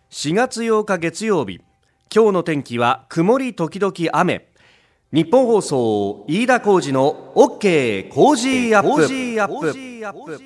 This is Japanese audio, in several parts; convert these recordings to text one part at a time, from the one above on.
4月8日月曜日、今日の天気は曇り時々雨。日本放送飯田浩司の OK コージーアップ。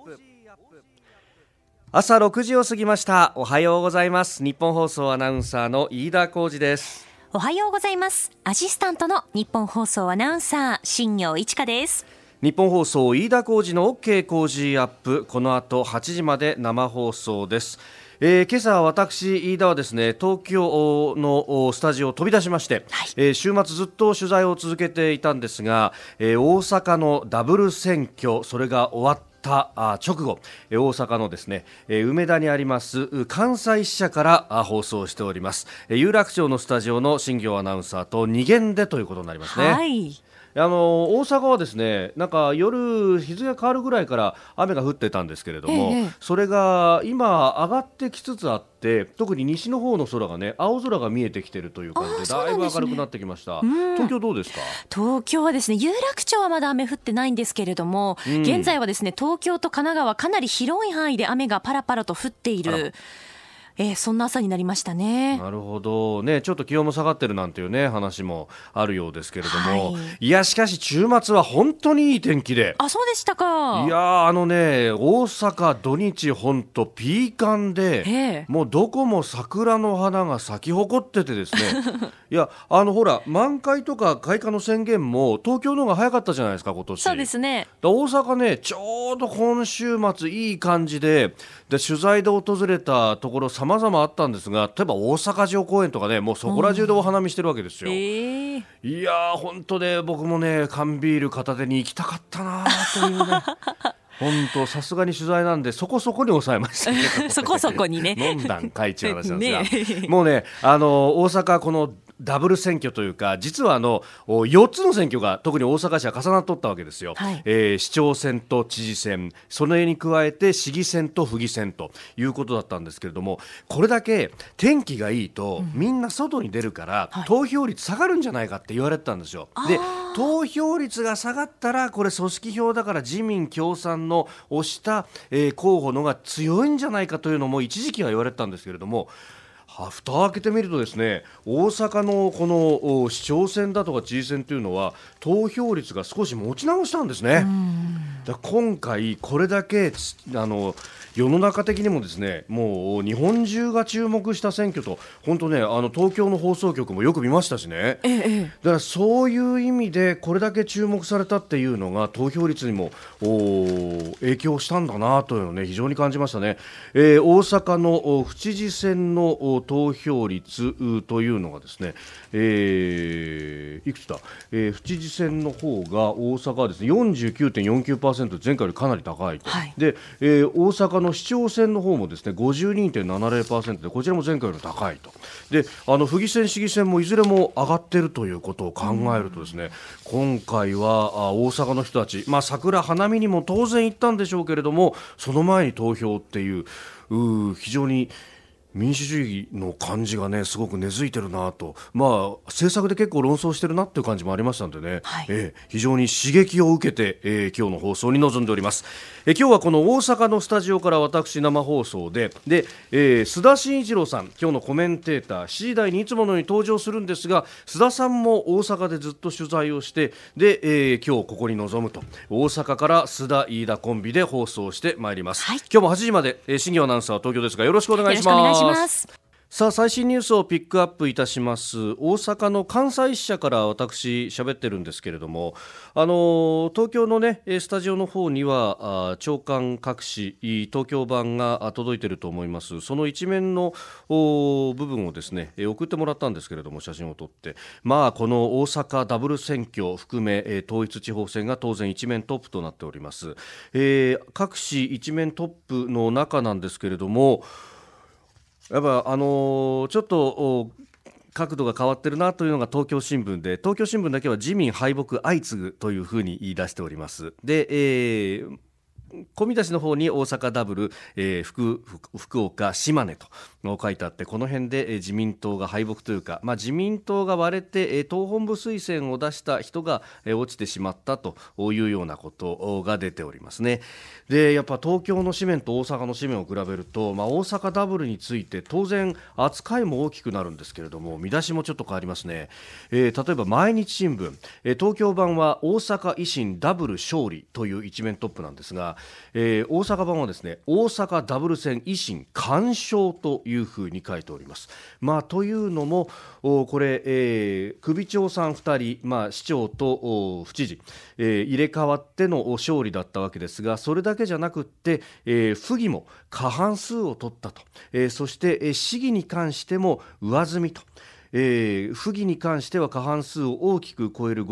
朝6時を過ぎました。おはようございます。日本放送アナウンサーの飯田浩司です。 おはようございます。アシスタントの日本放送アナウンサー新業一華です。 日本放送飯田浩司の OK コージーアップ、この後8時まで生放送です。今朝私飯田はですね、東京のスタジオを飛び出しまして、週末ずっと取材を続けていたんですが、大阪のダブル選挙、それが終わった直後、大阪のですね、梅田にあります関西支社から放送しております。有楽町のスタジオの新業アナウンサーと2限でということになりますね。 はい、 大阪はですね、なんか夜日付が変わるぐらいから雨が降ってたんですけれども、それが今上がってきつつあって、特に西の方の空がね、青空が見えてきているという感じで、だいぶ明るくなってきました。東京どうですか？ 東京はですね、有楽町はまだ雨降ってないんですけれども、現在はですね、東京と神奈川かなり広い範囲で雨がパラパラと降っている、そんな朝になりましたね。なるほどね。ちょっと気温も下がってるなんていうね話もあるようですけれども、いやしかし週末は本当にいい天気で。 そうでしたか。 いや大阪土日本当ピーカンで、もうどこも桜の花が咲き誇っててですねいやほら満開とか開花の宣言も東京の方が早かったじゃないですか今年。 そうですね。 大阪ね、ちょうど今週末いい感じで、取材で訪れたところ様々あったんですが、例えば大阪城公園とかね、もうそこら中でお花見してるわけですよ。いや本当ね、僕もね缶ビール片手に行きたかったなというね本当さすがに取材なんでそこそこに抑えましたねそこそこにね飲んだんかいっていう話なんですがもうね、大阪このダブル選挙というか、実は4つの選挙が特に大阪市は重なっとったわけですよ。市長選と知事選、それに加えて市議選と府議選ということだったんですけれども、これだけ天気がいいと、みんな外に出るから、投票率下がるんじゃないかって言われてたんですよ。で、投票率が下がったらこれ組織票だから自民共産の推した、候補のが強いんじゃないかというのも一時期は言われてたんですけれども、蓋を開けてみるとですね、大阪のこの市長選だとか知事選というのは投票率が少し持ち直したんですね。だ今回これだけ世の中的にもですね、もう日本中が注目した選挙と、本当ね、東京の放送局もよく見ましたしね、だからそういう意味でこれだけ注目されたっていうのが投票率にも影響したんだなというのをね、非常に感じましたね。大阪の府知事選の投票率というのがですね、いくつだ、府知事選の方が大阪はですね 49.49%、 前回よりかなり高いと、で、大阪の市長選の方もですね 52.70% で、こちらも前回より高いと。で、府議選市議選もいずれも上がっているということを考えるとですね、今回は大阪の人たち、桜花見にも当然行ったんでしょうけれども、その前に投票っていう非常に民主主義の感じがね、すごく根付いてるなと、政策で結構論争してるなっていう感じもありましたのでね、非常に刺激を受けて、今日の放送に臨んでおります。今日はこの大阪のスタジオから私生放送で、須田慎一郎さん、今日のコメンテーター、7時台にいつものように登場するんですが、須田さんも大阪でずっと取材をして、で、今日ここに臨むと、大阪から須田飯田コンビで放送してまいります。今日も8時まで、新業アナウンサーは東京ですが、よろしくお願いします。さあ、最新ニュースをピックアップいたします。大阪の関西支社から私喋ってるんですけれども、東京のねスタジオの方には朝刊各紙東京版が届いていると思います。その一面の部分をですね送ってもらったんですけれども、写真を撮って、この大阪ダブル選挙含め統一地方選が当然一面トップとなっております。各紙一面トップの中なんですけれども、やっぱちょっと角度が変わってるなというのが東京新聞で、東京新聞だけは自民敗北相次ぐというふうに言い出しております。で、込み出しの方に大阪ダブル、福岡島根と書いてあって、この辺で自民党が敗北というか、自民党が割れて党本部推薦を出した人が落ちてしまったというようなことが出ておりますね。でやっぱ東京の紙面と大阪の紙面を比べると、大阪ダブルについて当然扱いも大きくなるんですけれども、見出しもちょっと変わりますね。例えば毎日新聞、東京版は大阪維新ダブル勝利という一面トップなんですが、大阪版はですね、大阪ダブル選維新完勝というふうに書いております。というのもこれ、首長さん2人、市長と府知事、入れ替わっての勝利だったわけですが、それだけじゃなくって、府議も過半数を取ったと、そして、市議に関しても上積みと、府議に関しては過半数を大きく超える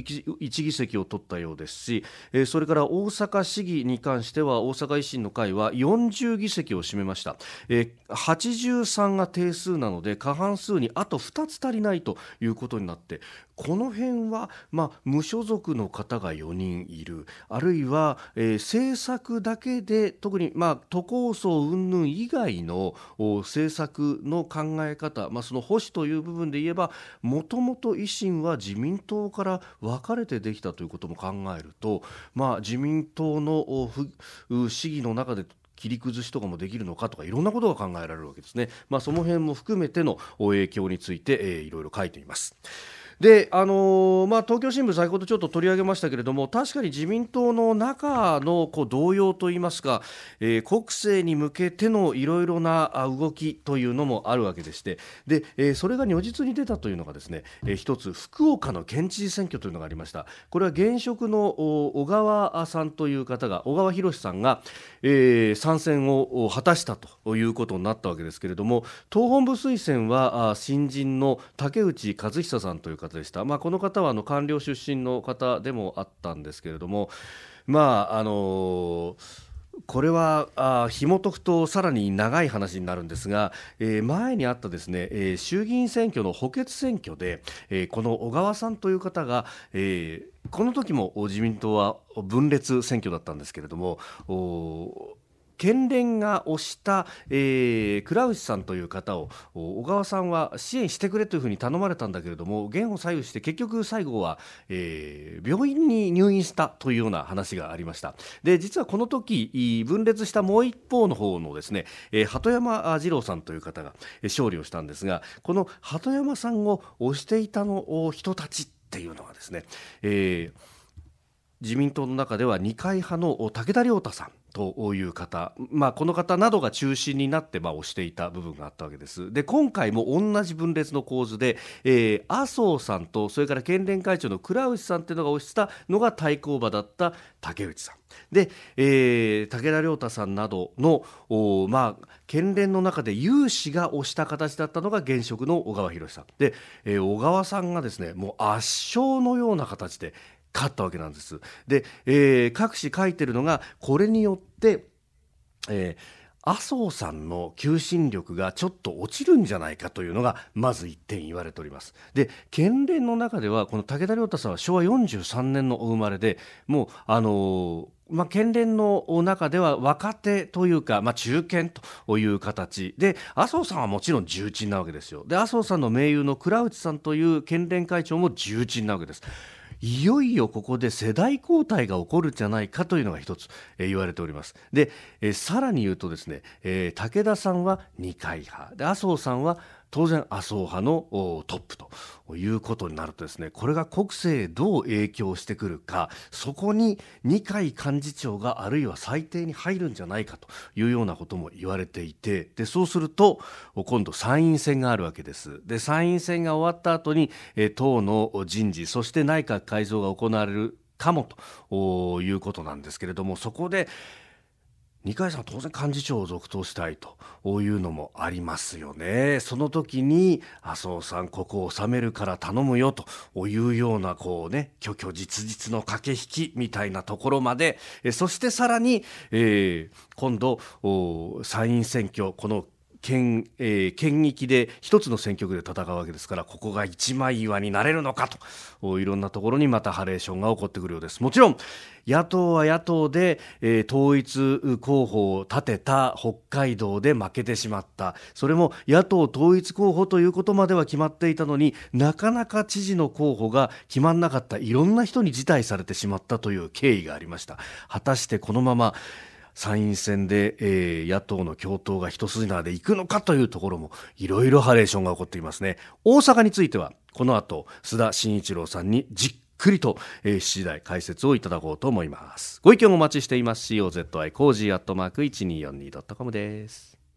51議席を取ったようですし、それから大阪市議に関しては大阪維新の会は40議席を占めました。83が定数なので過半数にあと2つ足りないということになって、この辺は、無所属の方が4人いる、あるいは、政策だけで特に、都構想云々以外の政策の考え方、その保守という部分で言えば、もともと維新は自民党から分かれてできたということも考えると、自民党の市議の中で切り崩しとかもできるのかとか、いろんなことが考えられるわけですね。その辺も含めての影響について、いろいろ書いています。で東京新聞先ほどちょっと取り上げましたけれども、確かに自民党の中の動揺といいますか、国政に向けてのいろいろな動きというのもあるわけでして、で、それが如実に出たというのがですね、一つ福岡の県知事選挙というのがありました。これは現職の小川さんという方が、小川博さんが、参戦を果たしたということになったわけですけれども、党本部推薦は新人の竹内和久さんという方でした。この方は官僚出身の方でもあったんですけれども、これは紐解くとさらに長い話になるんですが、前にあったですね、衆議院選挙の補欠選挙で、この小川さんという方が、この時も自民党は分裂選挙だったんですけれども、県連が推した、倉内さんという方を小川さんは支援してくれというふうに頼まれたんだけれども、言を左右して結局最後は、病院に入院したというような話がありました。で実はこの時分裂したもう一方の方のですね、鳩山二郎さんという方が勝利をしたんですが、この鳩山さんを推していたの人たちっていうのはですね、自民党の中では二階派の武田良太さんという方、この方などが中心になって推していた部分があったわけです。で今回も同じ分裂の構図で、麻生さんとそれから県連会長の倉内さんというのが推したのが対抗馬だった竹内さんで、武田良太さんなどの県連の中で有志が推した形だったのが現職の小川博さんで、小川さんがですね、もう圧勝のような形で勝ったわけなんです。で、各紙書いてるのが、これによって、麻生さんの求心力がちょっと落ちるんじゃないかというのがまず一点言われております。で県連の中ではこの武田良太さんは昭和43年のお生まれで、もう県連の中では若手というか、中堅という形で、麻生さんはもちろん重鎮なわけですよ。で麻生さんの盟友の倉内さんという県連会長も重鎮なわけです。いよいよここで世代交代が起こるんじゃないかというのが一つ、言われております。で、さらに言うとですね、武田さんは二階派で、麻生さんは当然麻生派のトップということになるとですね、これが国政へどう影響してくるか、そこに二階幹事長があるいは最低に入るんじゃないかというようなことも言われていて、でそうすると今度参院選があるわけです。で参院選が終わった後に、党の人事そして内閣改造が行われるかもということなんですけれども、そこで二階さんは当然幹事長を続投したいというのもありますよね。その時に麻生さんここを収めるから頼むよというような虚々実実の駆け引きみたいなところまで、そしてさらに、今度参院選挙、この県域で一つの選挙区で戦うわけですから、ここが一枚岩になれるのかと、いろんなところにまたハレーションが起こってくるようです。もちろん野党は野党で、統一候補を立てた北海道で負けてしまった。それも野党統一候補ということまでは決まっていたのに、なかなか知事の候補が決まんなかった、いろんな人に辞退されてしまったという経緯がありました。果たしてこのまま参院選で、野党の共闘が一筋縄でいくのかというところもいろいろハレーションが起こっていますね。大阪についてはこの後須田慎一郎さんにじっくりと、7時台解説をいただこうと思います。ご意見お待ちしています。 COZY コージー@1242.com です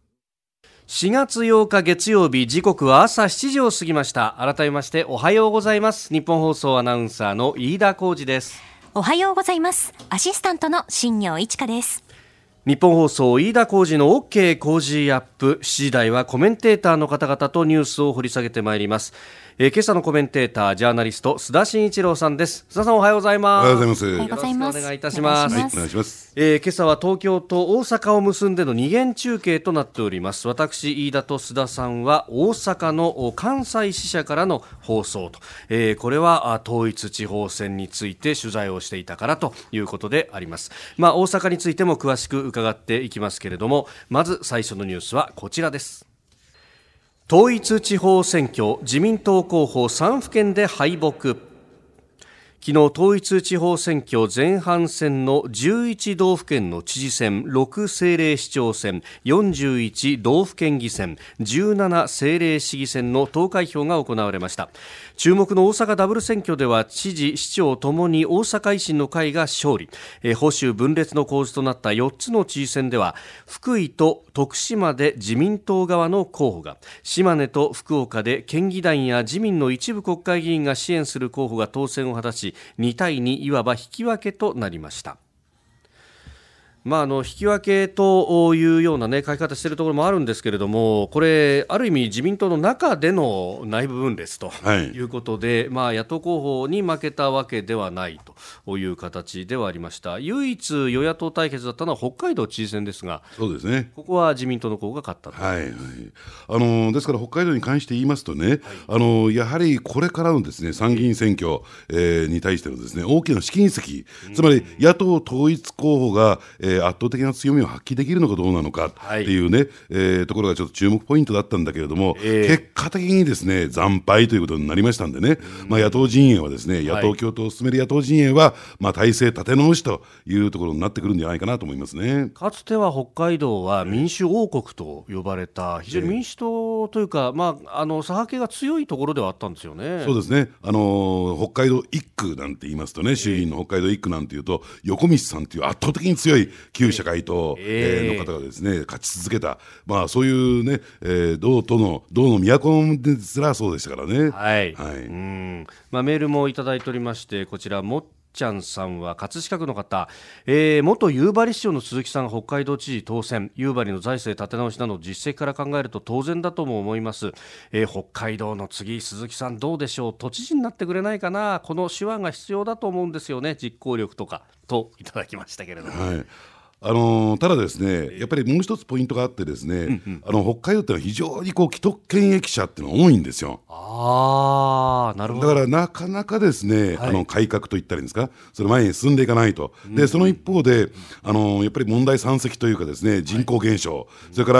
。4月8日月曜日、時刻は朝7時を過ぎました。改めましておはようございます。日本放送アナウンサーの飯田浩司です。 おはようございます。アシスタントの新業一華です。 日本放送飯田浩司の OK 工事アップ。7時台はコメンテーターの方々とニュースを掘り下げてまいります。今朝のコメンテーター、ジャーナリスト須田慎一郎さんです。須田さん、おはようございます。 おはようございます。 おはようございます。 よろしくお願いいたします。 はい、お願いします。 今朝は東京と大阪を結んでの二元中継となっております。私飯田と須田さんは大阪の関西支社からの放送と、これは統一地方選について取材をしていたからということであります。大阪についても詳しく伺っていきますけれども、まず最初のニュースはこちらです。統一地方選挙、自民党候補3府県で敗北。昨日、統一地方選挙前半戦の11道府県の知事選、6政令市長選、41道府県議選、17政令市議選の投開票が行われました。注目の大阪ダブル選挙では知事、市長ともに大阪維新の会が勝利。保守分裂の構図となった4つの知事選では、福井と徳島で自民党側の候補が、島根と福岡で県議団や自民の一部国会議員が支援する候補が当選を果たし、2対2、いわば引き分けとなりました。引き分けというような、書き方しているところもあるんですけれども、これある意味自民党の中での内部分裂ということで、野党候補に負けたわけではないという形ではありました。唯一与野党対決だったのは北海道知事選ですが、 そうですね、 ここは自民党の候補が勝ったと。 ですから北海道に関して言いますとね、やはりこれからのですね、参議院選挙、に対してのですね、大きな試金石、つまり野党統一候補が、圧倒的な強みを発揮できるのかどうなのかっていうね、ところがちょっと注目ポイントだったんだけれども、結果的にですね、惨敗ということになりましたんでね、野党陣営はですね、野党共闘を進める野党陣営は、体制立て直しというところになってくるんじゃないかなと思いますね。 かつては北海道は民主王国と呼ばれた、非常に民主党というか、左派系が強いところではあったんですよね。 そうですね、北海道一区なんて言いますとね、衆議院の北海道一区なんていうと、横道さんという圧倒的に強い旧社会党、の方がですね、勝ち続けた、そういうね、道の都ですらそうでしたからね。 メールもいただいておりまして、こちらもっちゃんさんは葛飾区の方、元夕張市長の鈴木さんが北海道知事当選、夕張の財政立て直しなど実績から考えると当然だとも思います。北海道の次、鈴木さんどうでしょう、都知事になってくれないかな、この手腕が必要だと思うんですよね、実行力とかといただきましたけれども、 ただですね、やっぱりもう一つポイントがあってですね、北海道ってのは非常に既得権益者っていうのが多いんですよ。 なるほど。 だからなかなかですね、改革といったらいいんですか、それ前に進んでいかないと。でその一方でやっぱり問題山積というかですね、人口減少、それから、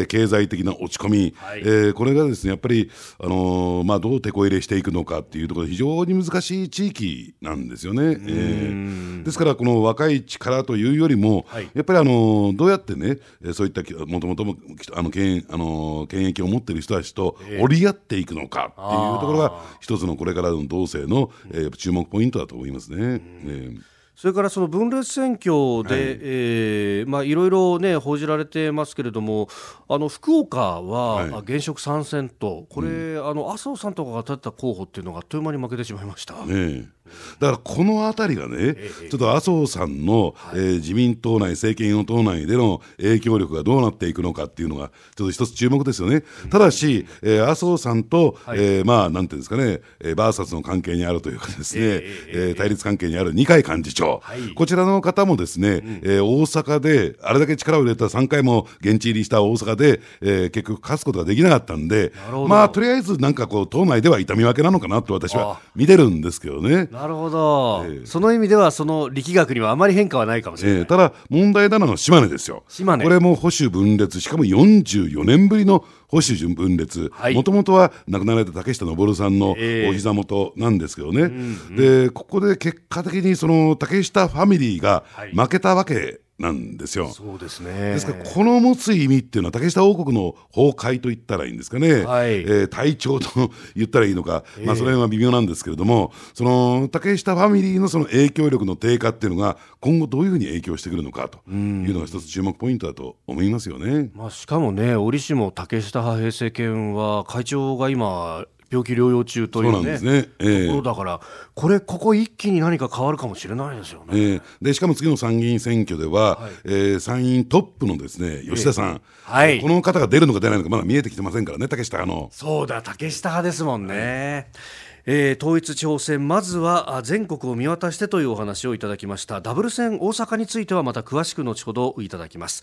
経済的な落ち込み、これがですね、やっぱりどう手こ入れしていくのかっていうところで非常に難しい地域なんですよね。ですからこの若い力というよりも、やっぱりどうやってね、そういったもともと権益を持っている人たちと折り合っていくのかっていうところが一つのこれからの動政の、注目ポイントだと思いますね。 それからその分裂選挙で、いろいろね報じられてますけれども、福岡は現職参戦と、これ、麻生さんとかが立てた候補っていうのがあっという間に負けてしまいました。 だからこのあたりがね、ちょっと麻生さんの、自民党内、政権与党内での影響力がどうなっていくのかっていうのがちょっと一つ注目ですよね。ただし、麻生さんと、まあなんていうんですかね、バーサスの関係にあるというかですね、対立関係にある二階幹事長、こちらの方もですね、大阪であれだけ力を入れた3回も現地入りした大阪で、結局勝つことができなかったんで、まあとりあえずなんかこう党内では痛み分けなのかなと私は見てるんですけどね。 なるほど、その意味ではその力学にはあまり変化はないかもしれない。 ただ問題なのは島根ですよ。 島根、 これも保守分裂、しかも44年ぶりの保守分裂、もともとは亡くなられた竹下登さんのお膝元なんですけどね、でここで結果的にその竹下ファミリーが負けたわけなんですよ。 そうですね。 ですからこの持つ意味っていうのは竹下王国の崩壊と言ったらいいんですかね、隊長と言ったらいいのか、まあそれは微妙なんですけれども、その竹下ファミリーのその影響力の低下っていうのが今後どういうふうに影響してくるのかというのが一つ注目ポイントだと思いますよね。 まあ、しかもね、折しも竹下派平成権は会長が今病気療養中というね、 そうなんですね、 ところだから、ここ一気に何か変わるかもしれないですよね。 でしかも次の参議院選挙では、参院トップのですね吉田さん、この方が出るのか出ないのかまだ見えてきてませんからね、竹下派の。 そうだ、竹下派ですもんね。統一地方選、まずは全国を見渡してというお話をいただきました。ダブル選大阪についてはまた詳しく後ほどいただきます。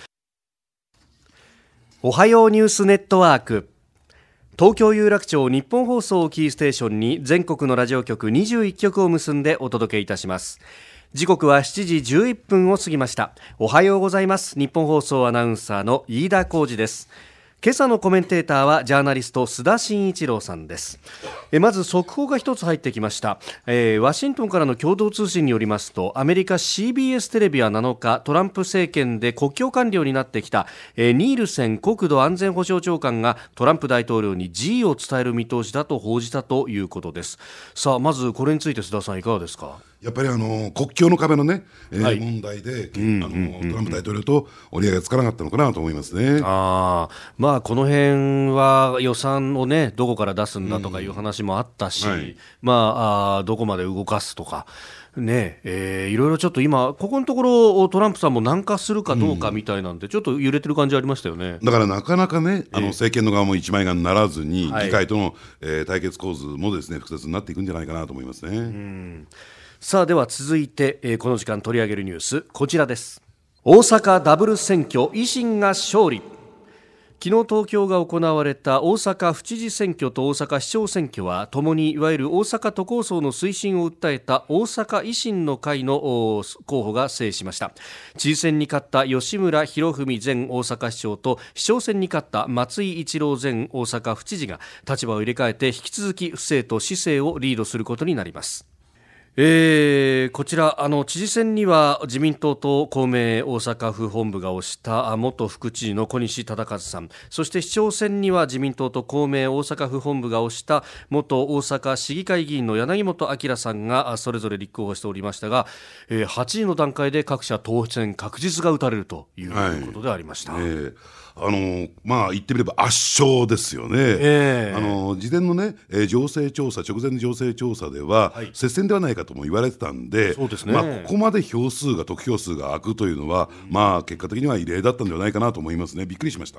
おはようニュースネットワーク、東京有楽町日本放送をキーステーションに全国のラジオ局21局を結んでお届けいたします。時刻は7時11分を過ぎました。おはようございます。日本放送アナウンサーの飯田浩司です。今朝のコメンテーターはジャーナリスト須田慎一郎さんです。まず速報が一つ入ってきました。ワシントンからの共同通信によりますと、アメリカ CBS テレビは7日、トランプ政権で国境官僚になってきた、ニールセン国土安全保障長官がトランプ大統領に辞意を伝える見通しだと報じたということです。さあ、まずこれについて須田さんいかがですか。 やっぱり国境の壁のね、問題でトランプ大統領と折り合いがつかなかったのかなと思いますね。 まあこの辺は予算をねどこから出すんだとかいう話もあったし、まあどこまで動かすとかね、いろいろちょっと今ここのところトランプさんも軟化するかどうかみたいなんで、ちょっと揺れてる感じありましたよね。 だからなかなかね、政権の側も一枚岩にならずに、議会との、対決構図もですね複雑になっていくんじゃないかなと思いますね。 さあ、では続いて、この時間取り上げるニュース、こちらです。大阪ダブル選挙、維新が勝利。昨日東京が行われた大阪府知事選挙と大阪市長選挙はともにいわゆる大阪都構想の推進を訴えた大阪維新の会の候補が制しました。知事選に勝った吉村洋文前大阪市長と市長選に勝った松井一郎前大阪府知事が立場を入れ替えて引き続き府政と市政をリードすることになります。こちら知事選には自民党と公明大阪府本部が推した元副知事の小西忠一さん、そして市長選には自民党と公明大阪府本部が推した元大阪市議会議員の柳本明さんがそれぞれ立候補しておりましたが、8時の段階で各社当選確実が打たれるということでありました。 まあ言ってみれば圧勝ですよね。事前のね、情勢調査、直前の情勢調査では、接戦ではないかとも言われてたんで、ここまで得票数が開くというのは、まあ結果的には異例だったんではないかなと思いますね。びっくりしました。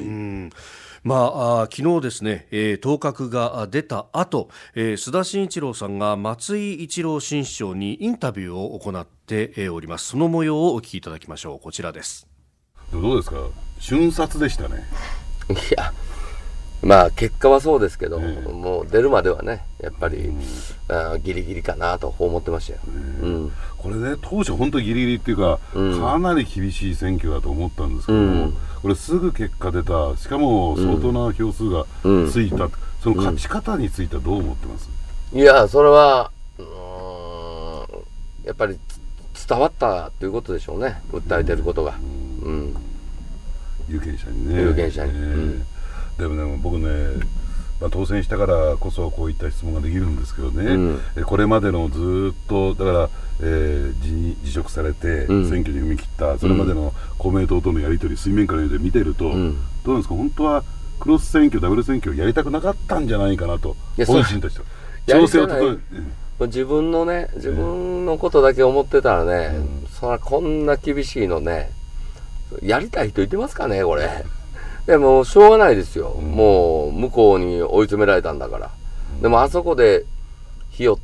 昨日ですね、当確が出た後、須田慎一郎さんが松井一郎新市長にインタビューを行っております。その模様をお聞きいただきましょう。こちらです。 どうですか、瞬殺でしたね。 いや、まあ結果はそうですけど、もう出るまではねやっぱり、ギリギリかなと思ってましたよ。 これね、当初本当にギリギリっていうか、かなり厳しい選挙だと思ったんですけども、これすぐ結果出た、しかも相当な票数がついた、その勝ち方についてはどう思ってます？ いや、それはやっぱり伝わったということでしょうね、訴えてることが。 有権者にね。 有権者に、 でもね、僕ね、当選したからこそこういった質問ができるんですけどね、これまでのずっとだから、辞職されて選挙に踏み切った、それまでの公明党とのやり取り、水面下のやり取り見てると、どうなんですか、本当はクロス選挙、ダブル選挙をやりたくなかったんじゃないかなと、本心としては。調整を整え自分のことだけ思ってたらね、そらこんな厳しいのね、やりたい人いてますかね、これ。でもしょうがないですよ。もう向こうに追い詰められたんだから。でもあそこでひよって、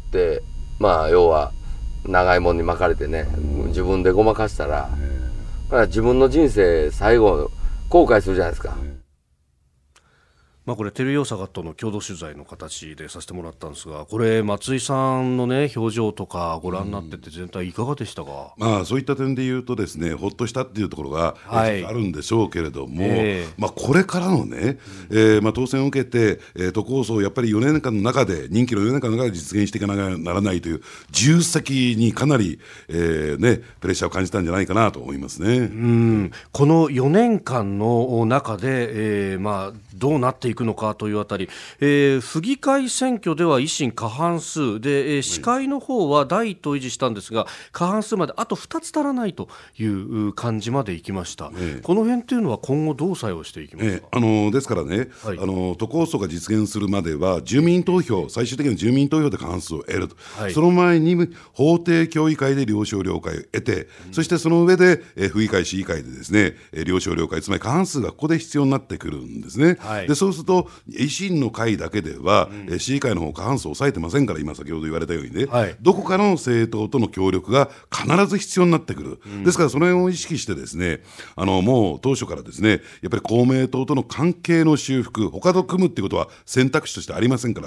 まあ要は長いもんに巻かれてね、自分でごまかしたら、だから自分の人生最後後悔するじゃないですか。 これテレビ大阪との共同取材の形でさせてもらったんですが、これ松井さんのね表情とかご覧になってて全体いかがでしたか？ そういった点で言うとですね、ほっとしたっていうところが、あるんでしょうけれども、これからのね、当選を受けて、都構想をやっぱり4年間の中で任期の4年間の中で実現していかなきゃならないという重責にかなり、プレッシャーを感じたんじゃないかなと思いますね。 この4年間の中で、どうなっていくのかというあたり、府議会選挙では維新過半数で、市会の方は第一党維持したんですが、過半数まであと2つ足らないという感じまでいきました。この辺というのは今後どう作用していきますか？ ですからね、都構想が実現するまでは住民投票、最終的に住民投票で過半数を得ると、その前に法定協議会で了承了解を得て、そしてその上で、府議会市議会でですね、了承了解、つまり過半数がここで必要になってくるんですね。でそうすると維新の会だけでは、市議会の方過半数を抑えてませんから、今先ほど言われたようにね、どこかの政党との協力が必ず必要になってくる。ですからその辺を意識してですね、もう当初からですね、やっぱり公明党との関係の修復、他と組むっていうことは選択肢としてありませんから、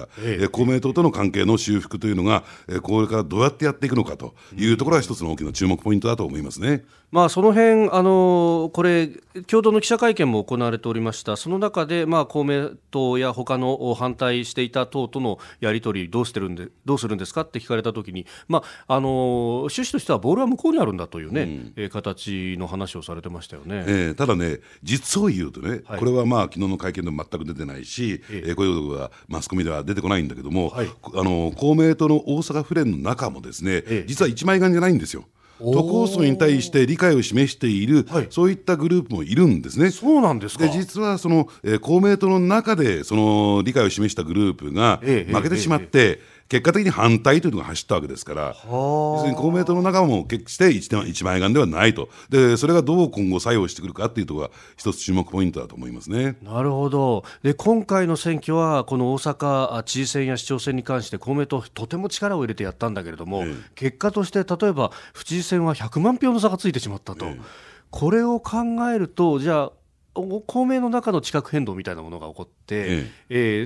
公明党との関係の修復というのが、これからどうやってやっていくのかというところが一つの大きな注目ポイントだと思いますね。 その辺これ共同の記者会見も行われておりました。その中で、公明党や他の反対していた党とのやり取りどうするんですかって聞かれたときに、趣旨としてはボールは向こうにあるんだというね、形の話をされてましたよね。 ただね、実を言うとね、これは昨日の会見でも全く出てないし、こういうことがマスコミでは出てこないんだけども、公明党の大阪府連の中もですね、実は一枚岩じゃないんですよ。都構想に対して理解を示している、そういったグループもいるんですね。 そうなんですか。 で実はその、公明党の中でその理解を示したグループが負けてしまって、結果的に反対というのが走ったわけですから、要するに公明党の中も決して一枚岩ではないと。でそれがどう今後作用してくるかというところが一つ注目ポイントだと思いますね。 なるほど。で今回の選挙はこの大阪知事選や市長選に関して公明党とても力を入れてやったんだけれども、結果として例えば府知事選は100万票の差がついてしまったと、これを考えると、じゃあ公明の中の地殻変動みたいなものが起こって、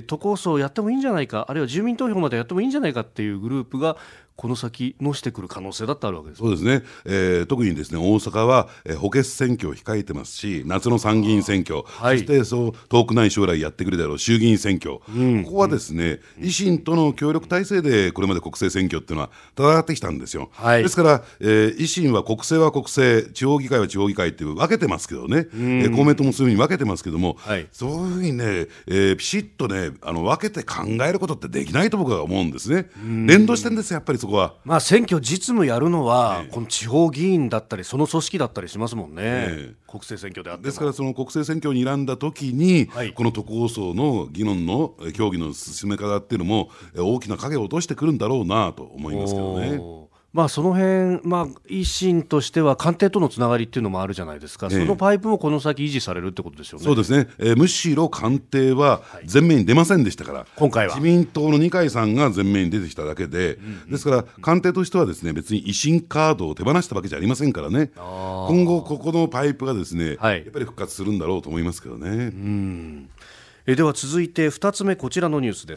都構想をやってもいいんじゃないか、あるいは住民投票までやってもいいんじゃないかっていうグループがこの先のしてくる可能性だってあるわけです。 そうですね、特にですね大阪は、補欠選挙を控えてますし、夏の参議院選挙、そして遠くない将来やってくるだろう衆議院選挙、ここはですね、維新との協力体制でこれまで国政選挙っていうのは戦ってきたんですよ。ですから、維新は国政は国政、地方議会は地方議会っていう分けてますけどね、公明党もそういうふうに分けてますけども、そういうふうにね、ピシッとね分けて考えることってできないと僕は思うんですね。連動してるんですよ、やっぱりそこは。 選挙実務やるのは、この地方議員だったりその組織だったりしますもんね、国政選挙であっても。 ですからその国政選挙に選んだ時に、この都構想の議論の協議の進め方っていうのも大きな影を落としてくるんだろうなと思いますけどね。 その辺、維新としては官邸とのつながりっていうのもあるじゃないですか、そのパイプもこの先維持されるってことですよね。 そうですね、むしろ官邸は前面に出ませんでしたから、 今回は自民党の二階さんが前面に出てきただけで、ですから官邸としてはですね、別に維新カードを手放したわけじゃありませんからね、今後ここのパイプがですね、やっぱり復活するんだろうと思いますけどね。 では続いて2つ目、こちらのニュースです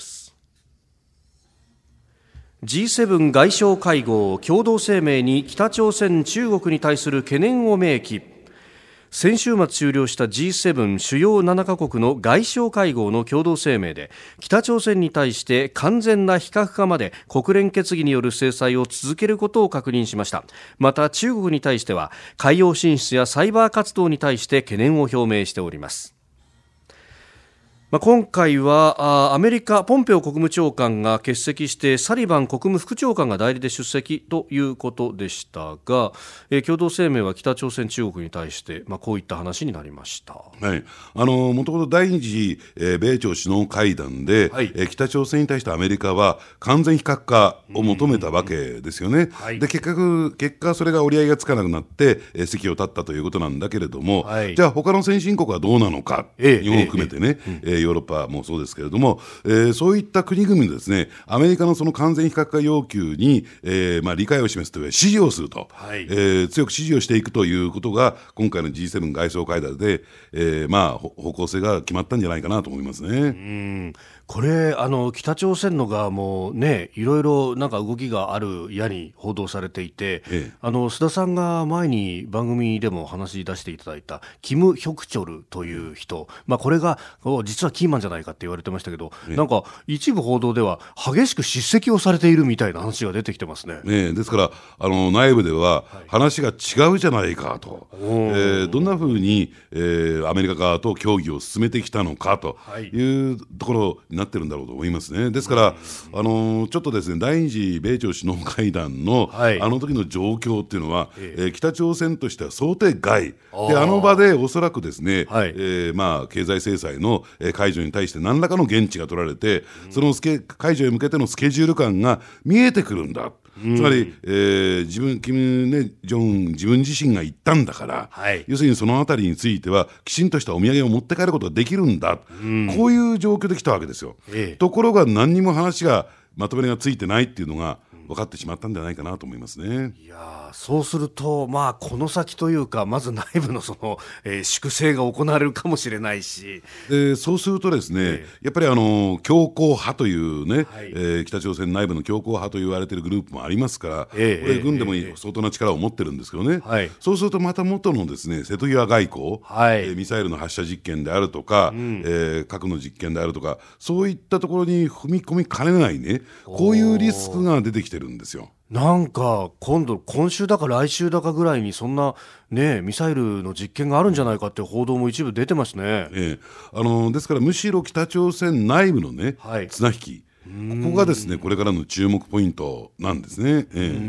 。G7 外相会合共同声明に北朝鮮、中国に対する懸念を明記。先週末終了した G7 主要7カ国の外相会合の共同声明で、北朝鮮に対して完全な非核化まで国連決議による制裁を続けることを確認しました。また中国に対しては海洋進出やサイバー活動に対して懸念を表明しております。 今回はアメリカポンペオ国務長官が欠席してサリバン国務副長官が代理で出席ということでしたが、共同声明は北朝鮮中国に対して、こういった話になりました。 はい、もともと第二次、米朝首脳会談で、北朝鮮に対してアメリカは完全非核化を求めたわけですよね。で結果それが折り合いがつかなくなって、席を立ったということなんだけれども、じゃあ他の先進国はどうなのか、日本を含めてね、ヨーロッパもそうですけれども、そういった国々ですね、アメリカのその完全非核化要求に、理解を示すというか支持をすると、強く支持をしていくということが今回の G7 外相会談で、方向性が決まったんじゃないかなと思いますね。 これ北朝鮮の側もね、いろいろなんか動きがあるやに報道されていて、須田さんが前に番組でも話し出していただいたキム・ヒョクチョルという人、これが実はキーマンじゃないかって言われてましたけど、なんか一部報道では激しく叱責をされているみたいな話が出てきてますね。 ですから内部では話が違うじゃないかと、どんなふうに、アメリカ側と協議を進めてきたのかというところになってるんだろうと思いますね。ですからちょっとですね、第二次米朝首脳会談の、あの時の状況っていうのは、北朝鮮としては想定外で、あの場でおそらくですね、経済制裁の解除に対して何らかの言質が取られて、その解除へ向けてのスケジュール感が見えてくるんだ。つまり、キム・ジョン自分自身が言ったんだから、要するにそのあたりについてはきちんとしたお土産を持って帰ることができるんだ、こういう状況で来たわけですよ。ところが何にも話がまとめがついてないっていうのが分かってしまったんじゃないかなと思いますね。 いや、そうすると、この先というか、まず内部の粛清が行われるかもしれないし、 そうするとですね、やっぱり強硬派というね、北朝鮮内部の強硬派と言われているグループもありますから、これ軍でも相当な力を持ってるんですけどね、そうするとまた元のですね、瀬戸際外交、ミサイルの発射実験であるとか、核の実験であるとか、そういったところに踏み込みかねないね、こういうリスクが出てきてるんですよ。 なんか今週だか来週だかぐらいにそんな、ミサイルの実験があるんじゃないかっていう報道も一部出てますね。 ですからむしろ北朝鮮内部のね、綱引き、ここがですね、これからの注目ポイントなんですね。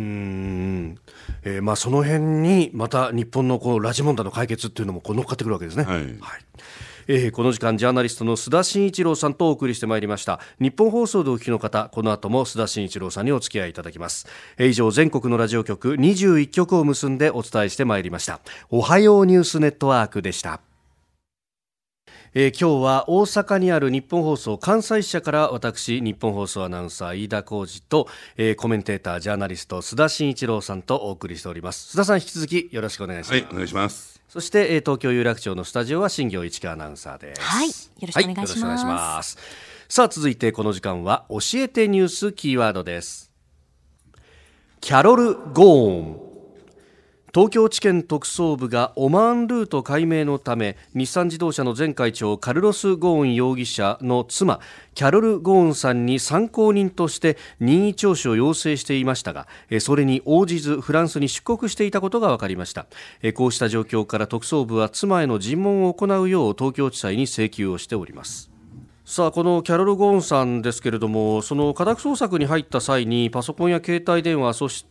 その辺にまた日本の拉致問題の解決っていうのも乗っかってくるわけですね。この時間ジャーナリストの須田慎一郎さんとお送りしてまいりました。日本放送でお聞きの方、この後も須田慎一郎さんにお付き合いいただきます。以上、全国のラジオ局21局を結んでお伝えしてまいりました。おはようニュースネットワークでした。今日は大阪にある日本放送関西支社から私、日本放送アナウンサー飯田浩司と、コメンテータージャーナリスト須田慎一郎さんとお送りしております。須田さん、引き続きよろしくお願いします。 お願いします。 そして、東京有楽町のスタジオは新業一華アナウンサーです。 よろしくお願いします。 さあ、続いてこの時間は教えてニュースキーワードです。キャロル・ゴーン。東京地検特捜部がオマーンルート解明のため、日産自動車の前会長カルロス・ゴーン容疑者の妻キャロル・ゴーンさんに参考人として任意聴取を要請していましたが、それに応じずフランスに出国していたことが分かりました。こうした状況から特捜部は妻への尋問を行うよう東京地裁に請求をしております。さあ、このキャロル・ゴーンさんですけれども、その家宅捜索に入った際にパソコンや携帯電話、そして、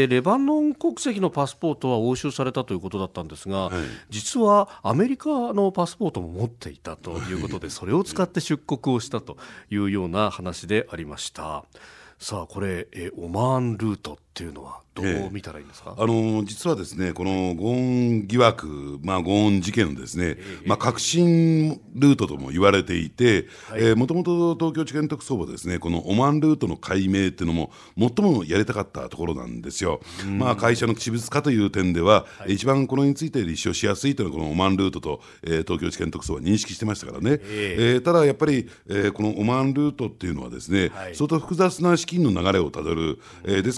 レバノン国籍のパスポートは押収されたということだったんですが、実はアメリカのパスポートも持っていたということで、それを使って出国をしたというような話でありました。さあ、これ、オマーンルートっていうのはどう見たらいいんですか？ 実はですね、このゴーン疑惑、ゴーン事件のですね、革新ルートとも言われていて、もともと東京地検特捜部はですね、このオマーンルートの解明っていうのも最もやりたかったところなんですよ。会社の私物化という点では、一番これについて立証しやすいというのはこのオマーンルートと、東京地検特捜部は認識してましたからね。ただやっぱり、このオマーンルートっていうのはですね、相当複雑な資金の流れをたどる、ですから日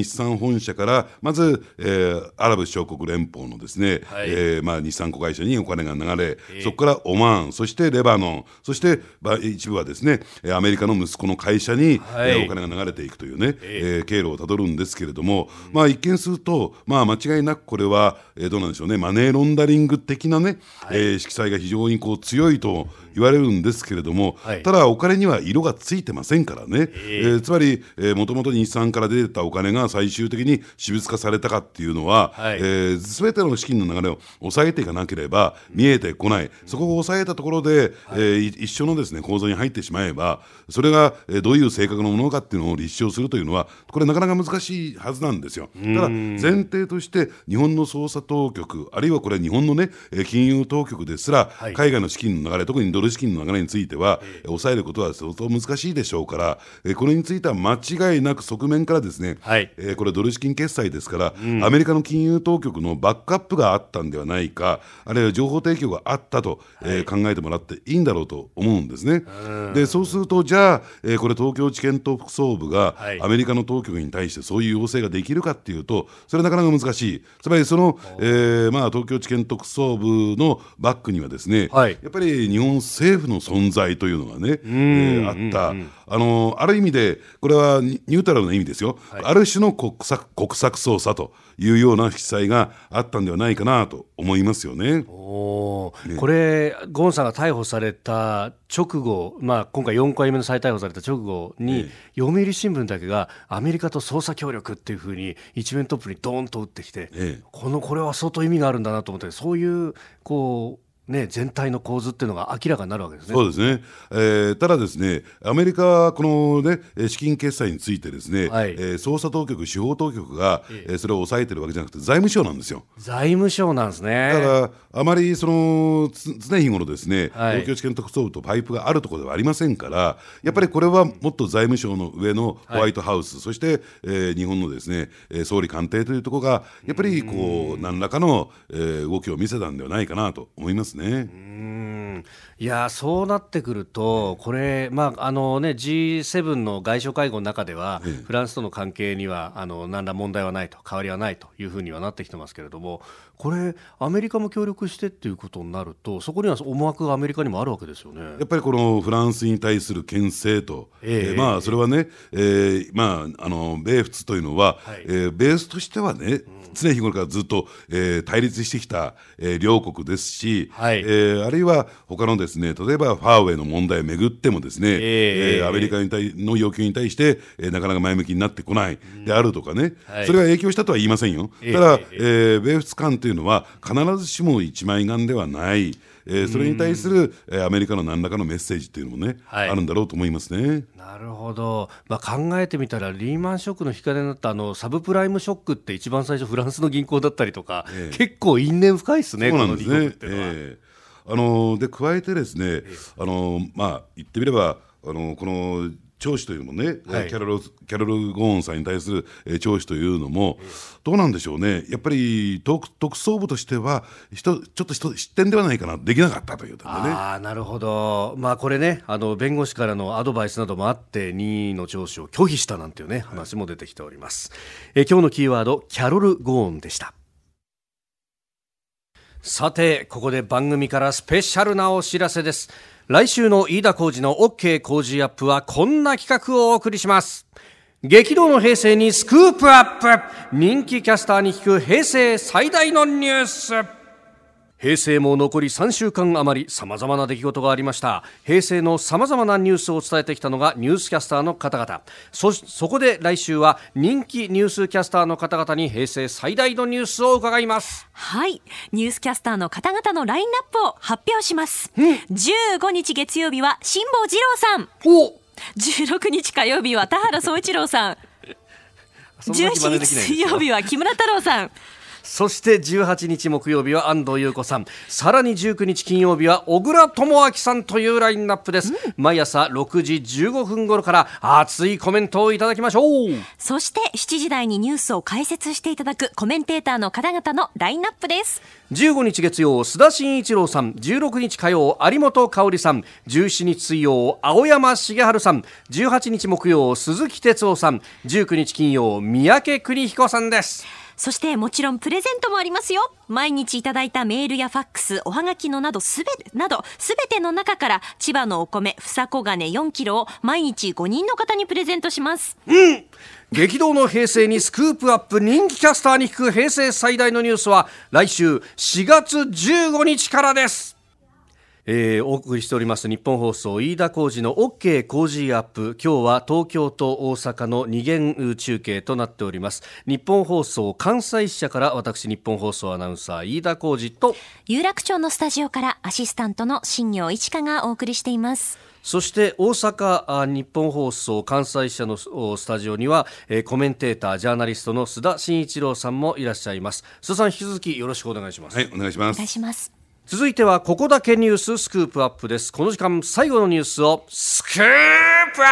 産本社からまず、アラブ首長国連邦のですね、日産子会社にお金が流れ、そこからオマーン、そしてレバノン、そして、一部はですねアメリカの息子の会社に、お金が流れていくというね、経路をたどるんですけれども、一見すると、間違いなくこれは、どうなんでしょうね、マネーロンダリング的なね、色彩が非常にこう強いと言われるんですけれども、ただお金には色がついてませんからね、つまりもともと日産から出てたお金が最終的に私物化されたかっていうのは、全ての資金の流れを抑えていかなければ見えてこない。そこを抑えたところで、一緒のですね構造に入ってしまえば、それがどういう性格のものかっていうのを立証するというのはこれなかなか難しいはずなんですよ。ただ前提として日本の捜査当局、あるいはこれ日本のね金融当局ですら、海外の資金の流れ、特にドル資金の流れについては、抑えることは相当難しいでしょうから、これについては間違いなく側面からですね、これドル資金決済ですから、アメリカの金融当局のバックアップがあったんではないか、あるいは情報提供があったと、考えてもらっていいんだろうと思うんですね。でそうするとじゃあ、これ東京地検特捜部がアメリカの当局に対してそういう要請ができるかっていうと、それはなかなか難しい。つまりその、東京地検特捜部のバックにはですね、やっぱり日本政府の存在というのがね、あった。ある意味でこれはニュートラルな意味ですよ、ある種の国策捜査というような色彩があったんではないかなと思いますよね。 これゴーンさんが逮捕された直後、今回4回目の再逮捕された直後に、読売新聞だけがアメリカと捜査協力っていうふうに一面トップにドーンと打ってきて、これは相当意味があるんだなと思って、そういう全体の構図っていうのが明らかになるわけですね。 そうですね、ただですね、アメリカはこの、資金決済についてですね、捜査当局、司法当局が、それを抑えてるわけじゃなくて財務省なんですよ。 財務省なんですね。 だからあまりその常日頃ですね、東京地検特捜部とパイプがあるところではありませんから、やっぱりこれはもっと財務省の上のホワイトハウス、そして、日本のですね総理官邸というところがやっぱり何らかの、動きを見せたんではないかなと思いますね。 いやそうなってくると、これ、G7 の外相会合の中では、フランスとの関係には何ら問題はないと、変わりはないというふうにはなってきてますけれども、これアメリカも協力してっていうことになると、そこには思惑がアメリカにもあるわけですよね。 やっぱりこのフランスに対する牽制と、それはね、米仏というのは、ベースとしてはね、常日頃からずっと、対立してきた、両国ですし、あるいは他のですね、例えばファーウェイの問題をめぐってもですね、アメリカの要求に対して、なかなか前向きになってこないであるとかね、それが影響したとは言いませんよ。ただ、米仏間というのは必ずしも一枚岩ではない、それに対する、アメリカの何らかのメッセージというのもね、あるんだろうと思いますね。 なるほど、考えてみたらリーマンショックの引き金になったサブプライムショックって一番最初フランスの銀行だったりとか、結構因縁深いですね。 そうなんですね。この2国ってのはで加えてですね、言ってみればこの聴取というのもね、キャロル・ゴーンさんに対する、聴取というのもどうなんでしょうね。やっぱり特捜部としてはちょっと失点ではないかな、できなかったという点でね。 なるほど、これね、弁護士からのアドバイスなどもあって任意の聴取を拒否したなんていうね、話も出てきております。今日のキーワード、キャロル・ゴーンでした。さてここで番組からスペシャルなお知らせです。来週の飯田浩司の OK 工事アップはこんな企画をお送りします。激動の平成にスクープアップ、人気キャスターに聞く平成最大のニュース。平成も残り3週間余り、様々な出来事がありました。平成の様々なニュースを伝えてきたのがニュースキャスターの方々。そこで来週は人気ニュースキャスターの方々に平成最大のニュースを伺います。 はい、ニュースキャスターの方々のラインナップを発表します。15日月曜日は辛坊治郎さん。16日火曜日は田原総一郎さん。17日水曜日は木村太郎さん。 そして18日木曜日は安藤優子さん、さらに19日金曜日は小倉智昭さんというラインナップです、毎朝6時15分頃から熱いコメントをいただきましょう。 そして7時台にニュースを解説していただくコメンテーターの方々のラインナップです。 15日月曜須田慎一郎さん、16日火曜有本香里さん、17日水曜青山茂春さん、18日木曜鈴木哲夫さん、19日金曜三宅邦彦さんです。 そしてもちろんプレゼントもありますよ。毎日いただいたメールやファックス、おはがきのなどすべての中から千葉のお米房小金4キロを毎日5人の方にプレゼントします。 激動の平成にスクープアップ、人気キャスターに聞く平成最大のニュースは来週4月15日からです。お送りしております日本放送飯田浩司の OK 工事アップ、今日は東京と大阪の2限中継となっております。日本放送関西支社から私日本放送アナウンサー飯田浩司と有楽町のスタジオからアシスタントの新業一華がお送りしています。 そして大阪日本放送関西支社のスタジオにはコメンテータージャーナリストの須田慎一郎さんもいらっしゃいます。須田さん、引き続きよろしくお願いします。 はい、お願いします。 お願いします。 続いてはここだけニューススクープアップです。この時間最後のニュースをスクープアップ。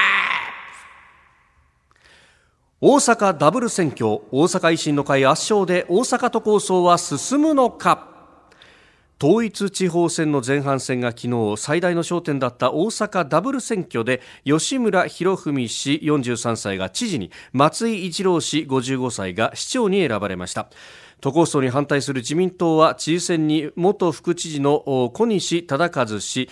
大阪ダブル選挙、大阪維新の会圧勝で大阪都構想は進むのか。統一地方選の前半戦が昨日最大の焦点だった大阪ダブル選挙で、吉村洋文氏43歳が知事に、松井一郎氏55歳が市長に選ばれました。都構想に反対する自民党は知事選に元副知事の小西忠一氏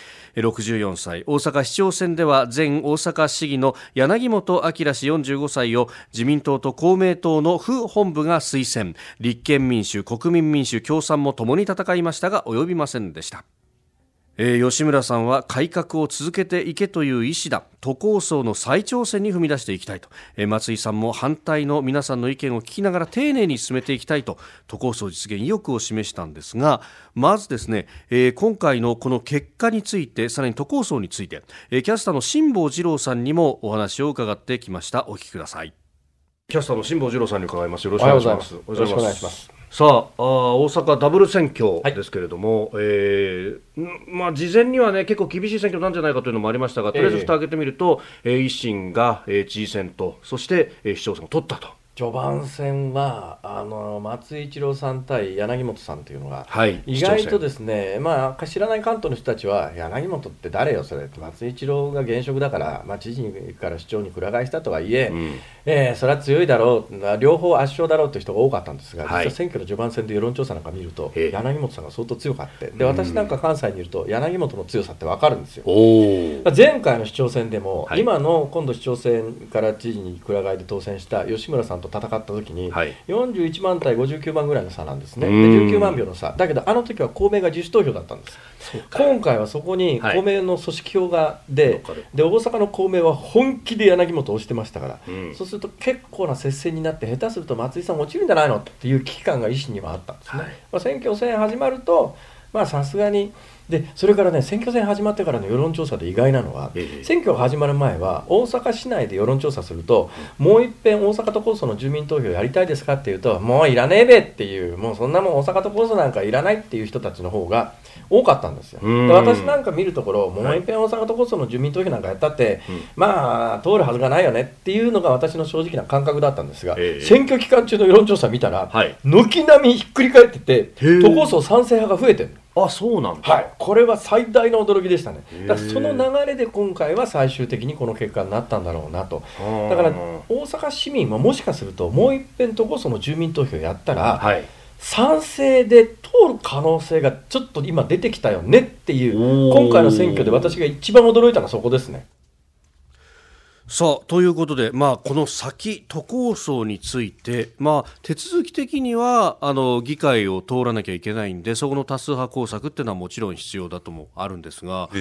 64歳、大阪市長選では前大阪市議の柳本彰氏45歳を自民党と公明党の府本部が推薦、立憲民主、国民民主、共産も共に戦いましたが及びませんでした。吉村さんは改革を続けていけという意思だ、都構想の再挑戦に踏み出していきたいと、松井さんも反対の皆さんの意見を聞きながら丁寧に進めていきたいと都構想実現意欲を示したんですが、まずですね、今回のこの結果について、さらに都構想について、キャスターの辛坊治郎さんにもお話を伺ってきました。お聞きください。キャスターの辛坊治郎さんに伺います。よろしくお願いします。 よろしくお願いします。 さあ、大阪ダブル選挙ですけれども、事前にはね結構厳しい選挙なんじゃないかというのもありましたが、とりあえず蓋を開けてみると、維新が、知事選とそして、市長選を取ったと。 序盤戦は松井一郎さん対柳本さんというのが、 はい、 意外とですね、知らない関東の人たちは柳本って誰よそれ、松井一郎が現職だから、知事から市長にくら替えしたとはいえ、それは強いだろう、両方圧勝だろうという人が多かったんですが、実は選挙の序盤戦で世論調査なんか見ると、柳本さんが相当強かって、で私なんか関西にいると柳本の強さって分かるんですよ。前回の市長選でも、今度市長選から知事にくら替えで当選した吉村さんと戦った時に、41万対59万ぐらいの差なんですね。で19万票の差だけど、あの時は公明が自主投票だったんです。今回はそこに公明の組織票がで大阪の公明は本気で柳本を押してましたから、そうすると結構な接戦になって、下手すると松井さん落ちるんじゃないのっていう危機感が維新にはあったんですね。選挙戦始まるとさすがにで、それからね、選挙戦始まってからの世論調査で意外なのは、選挙が始まる前は大阪市内で世論調査すると、もう一遍大阪都構想の住民投票やりたいですかっていうと、もういらねえべっていう、もうそんなもん大阪都構想なんかいらないっていう人たちの方が多かったんですよ。で私なんか見るところ、もう一遍大阪都構想の住民投票なんかやったって、通るはずがないよねっていうのが私の正直な感覚だったんですが、選挙期間中の世論調査見たら、軒並みひっくり返ってて、都構想賛成派が増えてる。 あ、そうなんだ。 これは最大の驚きでしたね。だからその流れで今回は最終的にこの結果になったんだろうなと。だから大阪市民はもしかするともう一遍都構想の住民投票やったら、賛成で通る可能性がちょっと今出てきたよねっていう、今回の選挙で私が一番驚いたのはそこですね。 さあということで、この先都構想について、手続き的には議会を通らなきゃいけないんで、そこの多数派工作っていうのはもちろん必要だともあるんですが、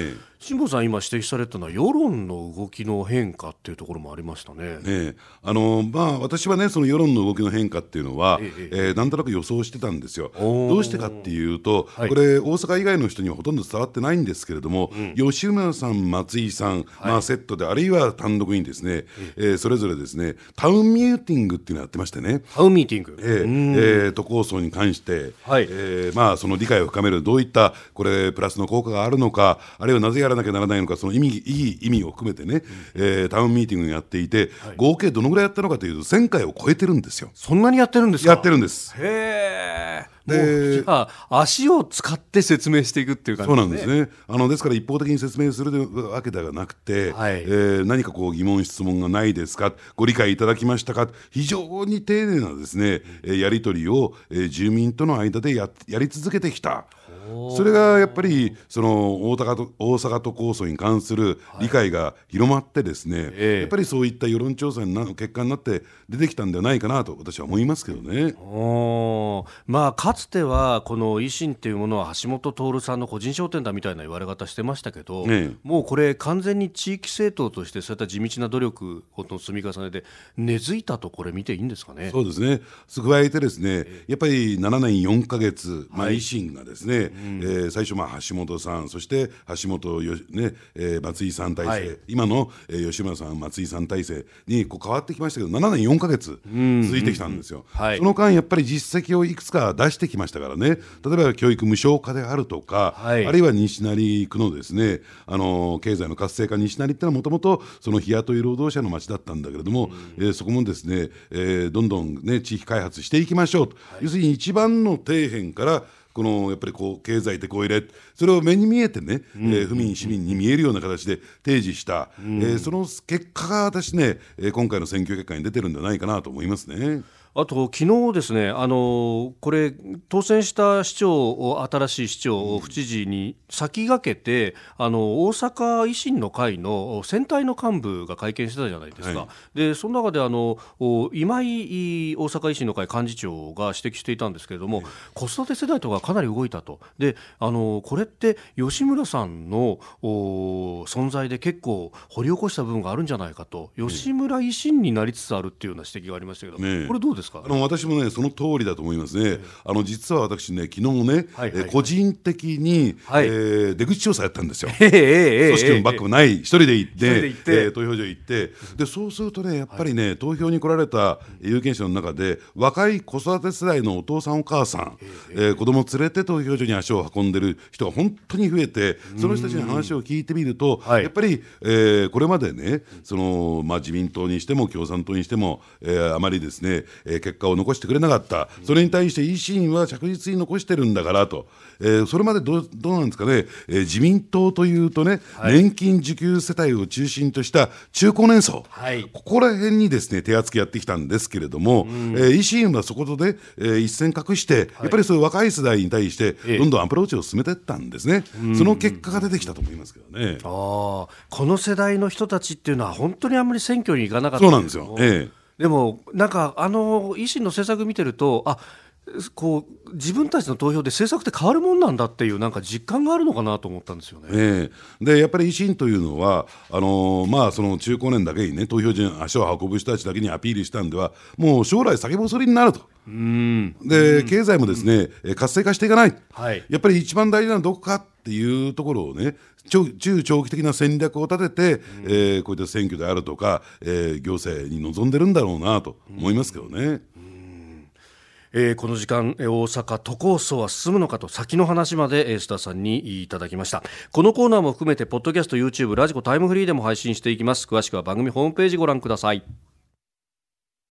辛坊さん今指摘されたのは世論の動きの変化っていうところもありましたね。 私はねその世論の動きの変化っていうのは、なんとなく予想してたんですよ。どうしてかっていうと、これ大阪以外の人にはほとんど伝わってないんですけれども、吉村さん松井さん、セットであるいは単独にですね、それぞれですねタウンミーティングっていうのをやってましてね。 タウンミーティング、 都構想に関して、その理解を深めるどういったこれプラスの効果があるのか、あるいはなぜやらなきゃならないのか、そのいい意味を含めてね、タウンミーティングをやっていて、合計どのぐらいやったのかというと1000回を超えてるんですよ。 そんなにやってるんですか？ やってるんです。 へー。じゃあ足を使って説明していくっていう感じですね。 そうなんですね。ですから一方的に説明するわけではなくて、何かこう疑問質問がないですか、ご理解いただきましたか、非常に丁寧なですね、やり取りを、住民との間でやり続けてきた。それがやっぱりその大阪都構想に関する理解が広まってですね、やっぱりそういった世論調査の結果になって出てきたんではないかなと私は思いますけどね。 かつてはこの維新っていうものは橋本徹さんの個人商店だみたいな言われ方してましたけど、もうこれ完全に地域政党としてそういった地道な努力の積み重ねで根付いたとこれ見ていいんですかね。 そうですね。加えてですね、やっぱり7年4ヶ月、維新がですね、最初橋本さん、そして橋本松井さん体制、今の、吉村さん松井さん体制に変わってきましたけど、7年4ヶ月続いてきたんですよ。その間やっぱり実績をいくつか出してきましたからね。例えば教育無償化であるとか、あるいは西成区のですね経済の活性化、西成ってのはもともとその日雇い労働者の町だったんだけれども、そこもですね、どんどんね地域開発していきましょうと、要するに一番の底辺からこのやっぱりこう経済テコ入れ、それを目に見えてね、府民市民に見えるような形で提示した、その結果が私ね、今回の選挙結果に出てるんじゃないかなと思いますね。 あと昨日ですね、これ当選した市長を新しい市長府知事に先駆けて大阪維新の会の選対の幹部が会見してたじゃないですか。でその中で今井大阪維新の会幹事長が指摘していたんですけれども、子育て世代とかかなり動いたと。でこれって吉村さんの存在で結構掘り起こした部分があるんじゃないかと、吉村維新になりつつあるっていうような指摘がありましたけど、これどうですか？ 私もねその通りだと思いますね。実は私ね昨日ね、個人的に、出口調査やったんですよ。組織のバックもない一人で行って投票所行って、でそうするとねやっぱりね、投票に来られた有権者の中で若い子育て世代のお父さんお母さん、子供連れて投票所に足を運んでる人が本当に増えて、その人たちに話を聞いてみると、やっぱり、これまでね自民党にしても共産党にしても、あまりですね、結果を残してくれなかった。それに対して維新は着実に残してるんだからと、それまでどうなんですかね、自民党というとね、年金受給世帯を中心とした中高年層、ここら辺にですね手厚くやってきたんですけれども、維新はそことで、一線画して、やっぱりそういう若い世代に対してどんどんアプローチを進めていったんですね。その結果が出てきたと思いますけどね。 この世代の人たちっていうのは本当にあんまり選挙に行かなかった。 そうなんですよ。 でもなんか維新の政策見てると、こう自分たちの投票で政策って変わるもんなんだっていうなんか実感があるのかなと思ったんですよね。 でやっぱり維新というのはその中高年だけにね、投票所に足を運ぶ人たちだけにアピールしたんではもう将来先細りになると。で経済もですね、活性化していかない、やっぱり一番大事なのはどこかっていうところをね、中長期的な戦略を立てて、こういった選挙であるとか、行政に臨んでるんだろうなと思いますけどね。 この時間大阪都構想は進むのかと先の話まで須田さんにいただきました。このコーナーも含めてポッドキャスト、YouTube、ラジコ、タイムフリーでも配信していきます。詳しくは番組ホームページご覧ください。